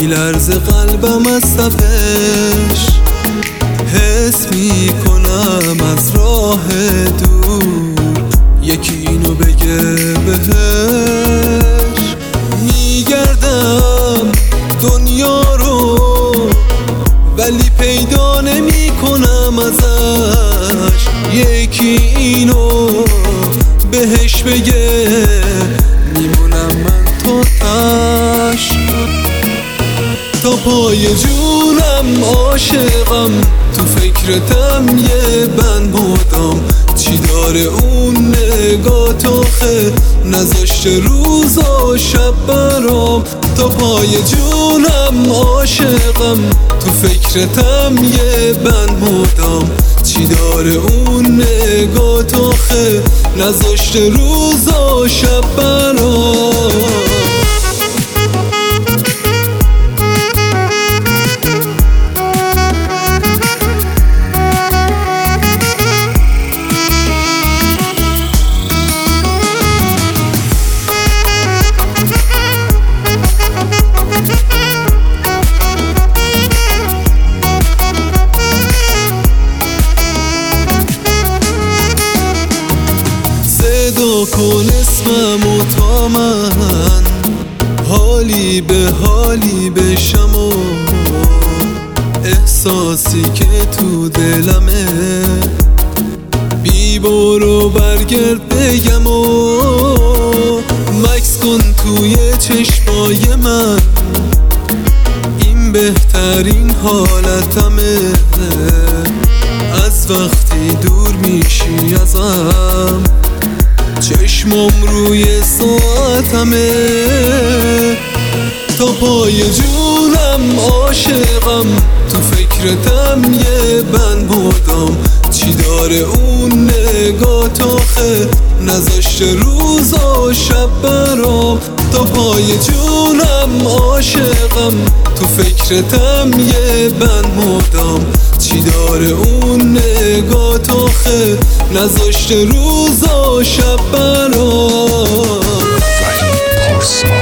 میلرزه قلبم از تپش، حس میکنم از راه دور یکی اینو بگه بهش. میگردم دنیا رو ولی پیدا نمی کنم ازش، یکی اینو بهش بگه میمونم من تا تش. تا پای جونم عاشقم، تو فکرتم یه بند مدام، چی داره اون نگاه تاخه نذاشته روز و شب برام. تا پای جونم عاشقم، تو فکرتم یه بند مدام، چی داره اون نگاه تاخه نذاشته روز و شب برام. صدا کن اسممو تا من حالی به حالی بشم و احساسی که تو دلمه بی برو برگرد بگم و مکس کن توی چشمای من، این بهترین حالتمه از وقتی دور میشی ازم، چشمم روی ساعتمه. تا پای جونم عاشقم، تو فکرتم یه بند مدام، چی داره اون نگاه تاخه نذاشته روز و شب برام. تا پای جونم عاشقم، تو فکرتم یه بند مدام، چی داره اون نگاه تاخه نذاشته روز و شب برام.